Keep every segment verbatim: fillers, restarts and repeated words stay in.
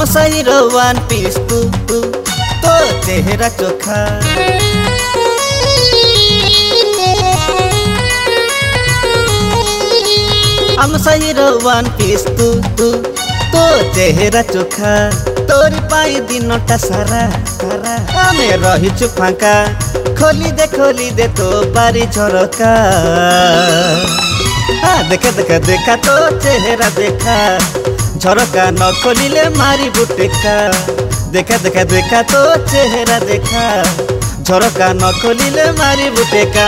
हम सही रो one piece तू तू तो चेहरा चोखा। हम सही रो वन पीस तू तू तो चेहरा चोखा। तोरी पाई दिनटा सारा सारा आमे रहिछु फांका। खोली दे खोली दे तो बारी झरका। देखा देखा देखा तो चेहरा देखा। झरका न खोलिले मारी बुटेका। देखा देखा देखा तो चेहरा देखा। झरका न खोलिले मारी बुटेका।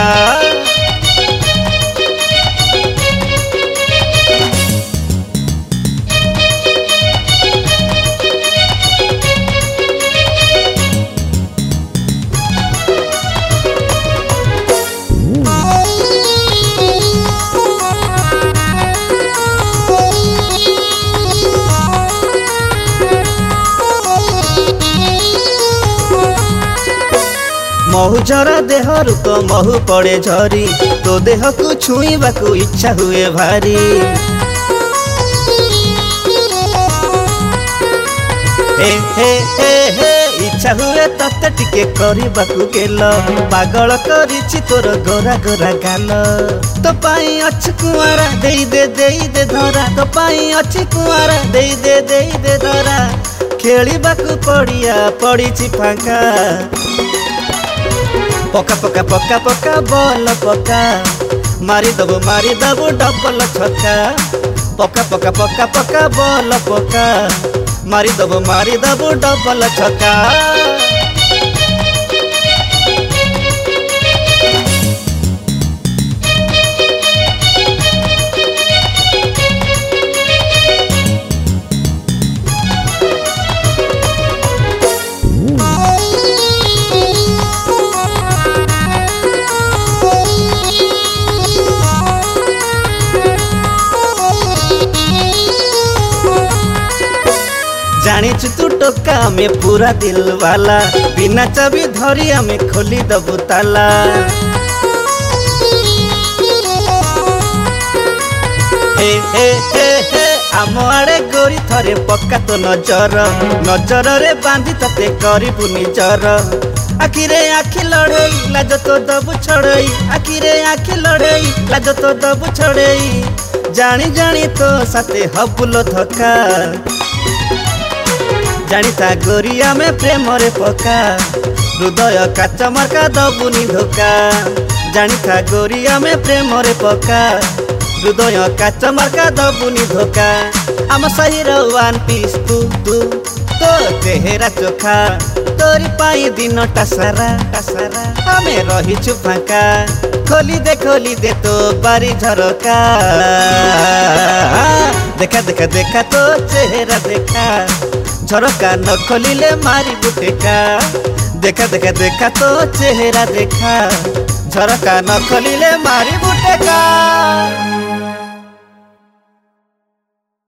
महु जरा देहरु तो महु पड़े झरी। तो देह को छुईबा को इच्छा हुए भारी। हे हे हे हे इच्छा हुए तते टिके करबा को गेल। पागल करिछि तोर गोरा गोरा गाल। तो पाई अछि कुआरा देई दे देई दे धरा। तो पाई अछि कुआरा देई दे देई दे धरा। खेलिबा को पड़िया पड़िछि फांका। पका पका पका पका बॉल पका। मारी दबो मारी दबो डबल छक्का। पका पका पका पका बॉल पका। मारी दबो मारी दबो डबल छक्का। जानिछु तू टोका में पूरा दिल वाला। बिना चाबी धरी हमें खोली दबु ताला। हे हे हे हे आम आड़े गोरी थरे पक्का तो नजर। नजर रे बांधी तते करिबु निजर। आखिरे आखि लड़ई लाज तो दबु छड़ई। आखिरे आखि लड़ई लाज तो दबु छड़ई। जानी जानी तो साथे हबुलो धक्का। जानिता गोरिया में प्रेम रे पका। हृदय काच मार्का दबुनी धोका। जानिता गोरिया में प्रेम रे पका। हृदय काच मार्का दबुनी धोका। हम सही रो वन पीस तू तू तो चेहरा चोखा। तोरी पाई दिनटा सारा सारा आमे रहिछु फांका। खोली दे खोली दे तो बारी झरका। देखा देखा देखा तो चेहरा देखा। झरका न खोलिले मारी बुटेका। देखा देखा देखा तो चेहरा देखा। झरका न खोलिले मारी बुटेका।